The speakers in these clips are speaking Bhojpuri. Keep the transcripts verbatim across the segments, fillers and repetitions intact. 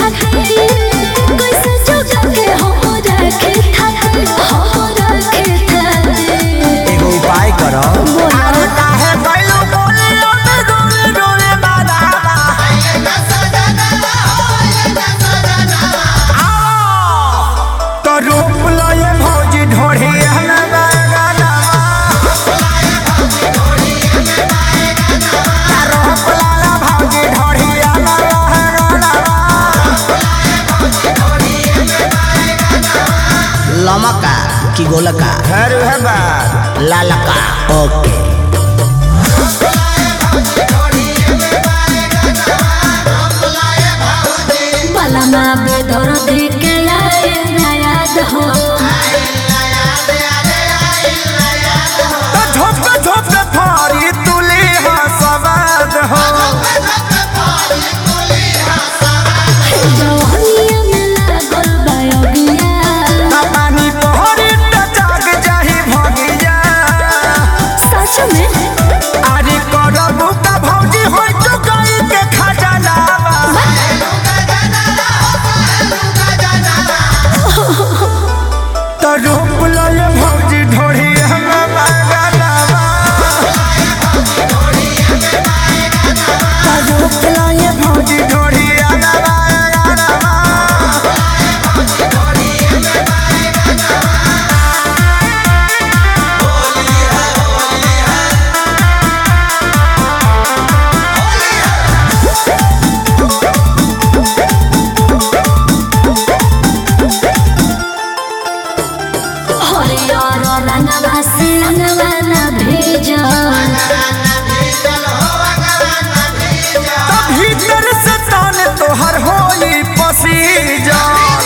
खाती कैसे जुगा के हम रखे थाती हम रखे थाती एगो उपाय करो अरे काहे गइलो बोलियो में डोले डोले बादावा तो रूप लए भौजी ढोढ़ी हला बागानवा रूप लाला भौजी ढोढ़ी हला बागानवा लमका की गोलका घर है बात लालका ओके बलमा बेदर देके आए ना याद हो तो झोप झोप फारी तुली हा सवाद हो जवानिया में लागल बायोगिया ना पानी पहरी त जाग जाही भगिया सच में आरी करबू का भौजी होय चुकाई के खजानावा तो रूप लए भौजी ढोढ़ी हला बागानवा तो रूप लए भौजी ढोढ़ी हला बागानवा हरियर रंगवा से रंगवा ना भेजो तो भीतर से तान तोहर होई पसीजा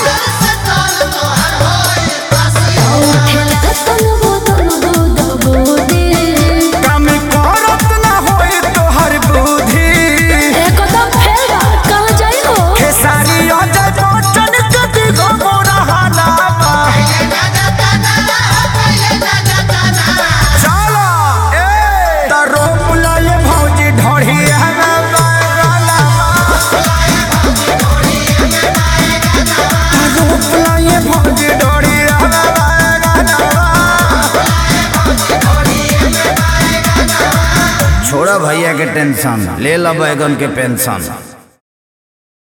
उठेला तन बोतल दूध बोदे कम करत ना होई तोहर बुद्धि एकदम फेल कहाँ जाई हो खेसारी अजय बच्चन के दिगो मोरा हलावा चलो ए त रोप लए भौजी ढोढ़ी हला बागानवा त रोप लए भौजी ढोढ़ी हला बागानवा छोड़ा भैया के टेंशन ले लो बैगन के पेंशन।